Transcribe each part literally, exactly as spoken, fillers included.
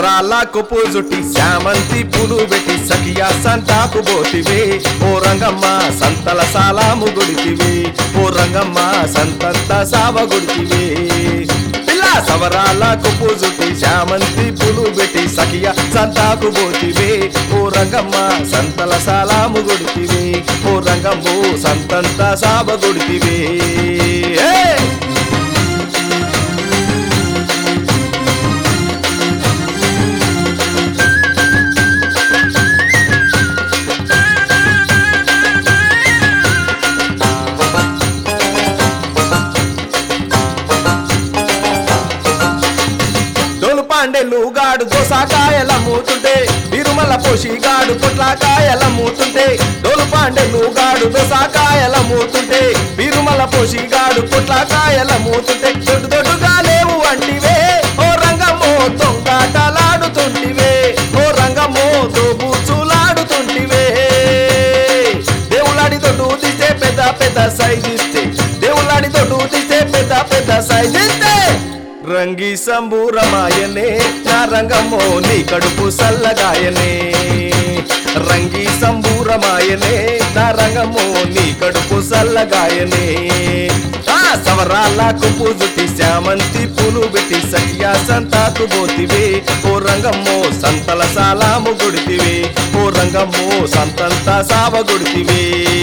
సవరాల కొప్పు జుట్టి శామంతి పూలు పెట్టి సఖియా సంతాకు పోతివే ఓ రంగమ్మ సంతల సాలాము గుడితివే ఓ రంగమ్మ సంతంత సావ గుడితివే పిల్ల సవరాల కొప్పు జుట్టి శామంతి పూలు పెట్టి సఖియా సంతాకు పోతివే ఓ రంగమ్మ సంతల సాలాము గుడితివే ఓ రంగమ్మ సంతంత సావ గుడితివే పాండెలు గాడు దోసాకాయల మూతుంటే తిరుమల పోషి గాడు పొట్లాకాయల మూతుంటే డోలు పాండెలు గాడు దోసాకాయల మూతుంటే తిరుమల పోషి గాడు పొట్లాకాయల మూతుంటే దొడ్డు దొడ్డుగా లేవు అంటివే ఓ రంగమో దొంగాటలాడుతుంటివే ఓ రంగమో దోబూచులాడుతుంటివే దేవులాడి దొడ్డు తీస్తే పెద్ద పెద్ద సైజ్ ఇస్తే దేవులాడి దొడ్డు తీస్తే పెద్ద పెద్ద సైజ్ ఇస్తే రంగి సంబూరమాయనే నా రంగమో నీ కడుపు సల్లగాయనే రంగి సంబూరమాయనే నా రంగమో నీ కడుపు సల్లగాయనే ఆ సవరాల కొప్పు జుట్టి శామంతి పూలు పెట్టి సఖియా సంతాకు పోతివే ఓ రంగమ్మో సంతల సాలాము గుడితివే ఓ రంగమ్మో సంతంత సావ గుడితివే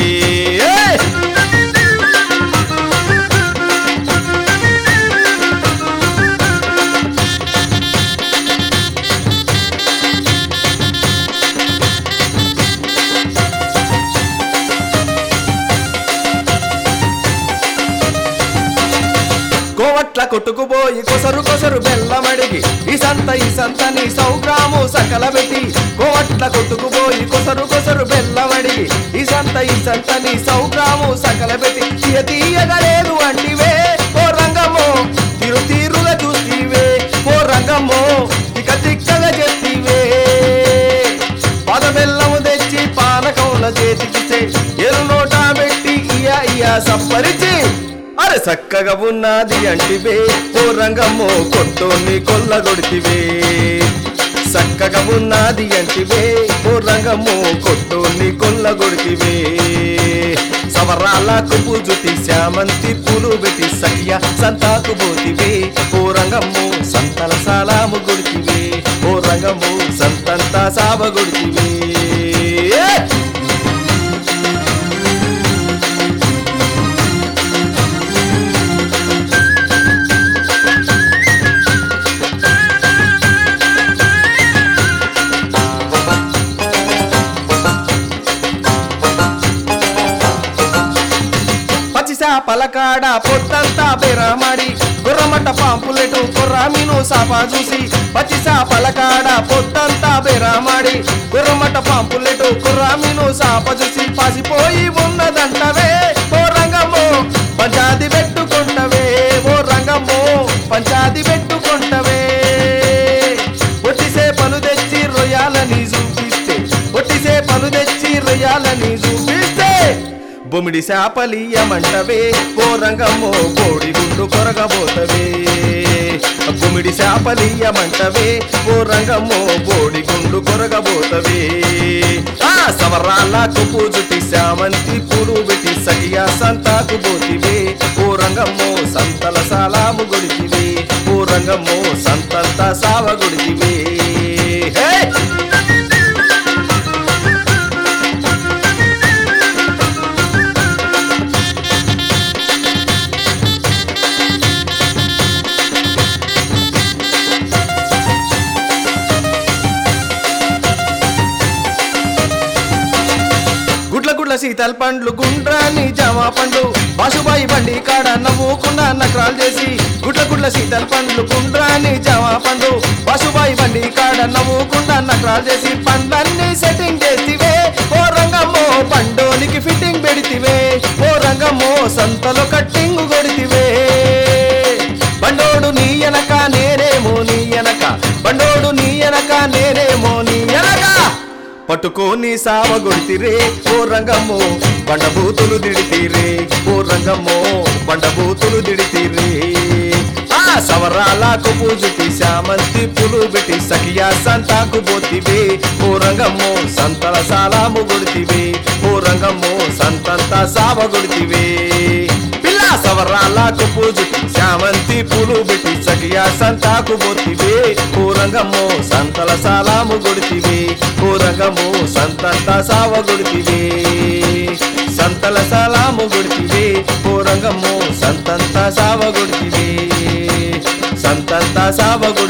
కోవట్ల కొట్టుకుపోయి కొసరు కొసరు బెల్లమడిగి ఈ సంత ఈ సంతని సౌగ్రాము సకల పెట్టి కోవట్ల కొట్టుకుపోయి కొసరు కొసరు బెల్లమడిగి ఈ సంత ఈ సంతని సౌగ్రాము సకల పెట్టి తీయ తీయగలేదు అంటివే ఓ రంగమో తీరు తీరుగా చూస్తీవే ఓ రంగమో ఇక తిక్కగా చెప్తీవే పద బెల్లము తెచ్చి పానకముల చేతికిస్తే ఎరు నోటా పెట్టి ఇయా ఇయా సప్పరిచి అరే చక్కగా ఉన్నది అంటివే ఓ రంగమ్మో కొట్టోని కొల్లగొడితివే చక్కగా ఉన్నది అంటివే ఓ రంగమ్మో కొట్టోని కొల్లగొడితివే సవరాల కొప్పు జుట్టి శామంతి పూలు పెట్టి సఖియా సంతాకు పోతివే ఓ రంగమ్మో సంతల సాలాము గుడితివే ఓ రంగమ్మో సంతంత సావ గుడితివే పలకాడ పొద్దంతా బెరమాడి గుర్రమట పాంపులెటు కొర్రామిను సాపా చూసి పచ్చిసా పలకాడ పొద్దంతా బెరమాడి గుర్రమట పాంపులెటు కొర్రామిను సాప చూసి పాసిపోయి ఉన్నదంటవే ఓ రంగమ్మో పంచాది పెట్టుకుంటవే ఓ రంగమ్మో పంచాది పెట్టుకుంటవే ఒట్టిసే పలు తెచ్చి రొయ్యాలని చూపిస్తే ఒట్టిసే పలు తెచ్చి రొయ్యాలని చూపిస్తే బొమిడి శాపలీయమంటవే ఓ రంగమ్మో కోడి గుండు కొరగబోతవే బొమిడి శాపలీయమంటవే ఓ రంగమ్మో కోడి గుండు కొరగబోతవే ఆ సవరాల కొప్పు జుట్టి శామంతి పూలు పెట్టి సఖియా సంతాకు పోతివే ఓ రంగమ్మో సంతల సాలాము గుడితివే ఓ రంగమ్మో సంతంత సావ గుడితివే హే శీతల్ పండ్లు గుండ్రాని జామా పండ్లు బాసుబాయి బండి కాడ నవ్వుకుండా నకరాలు చేసి గుడ్ల గుడ్ల శీతల్ పండ్లు గుండ్రాని జామా పండ్లు బాసుబాయి బండి కాడ నవ్వుకుండా నకరాలు చేసి పండ్లన్నీ సెట్టింగ్ చేతివే ఓ రంగమ్మో పండోనికి ఫిట్టింగ్ పెడితివే ఓ రంగమ్మో సంతలో కట్టింగ్ కొడితివే బండోడు నీ ఎనక నేనేమో నీ ఎనక బండోడు నీ ఎనక నేనేమో నీ ఎనక పట్టుకోని సావగొడితిరే ఓ రంగమ్మో బండబూతులు దిడితీరే ఓ రంగమ్మో బండబూతులు దిడితీరే ఆ సవరాలకు పూజుటి శామంతి పులు పెట్టి సఖియా సంతాకు పోతివే ఓ రంగమ్మో సంతల సాలాము గుడితివే ఓ రంగమ్మో సంతంత సావ గుడితివే పిల్ల సవరాలకు పూజుటి శామంతి పులు పెట్టి సఖియా సంతాకు పోతివే ఓ రంగమ్మో సంతల సాలాము గుడితివే ఓ రంగమ్మో సంతంత సావ గుడితివే సంతల సాలాము గుడితివే ఓ రంగమ్మో సంతంత సావ గుడితివే సంతంత సావ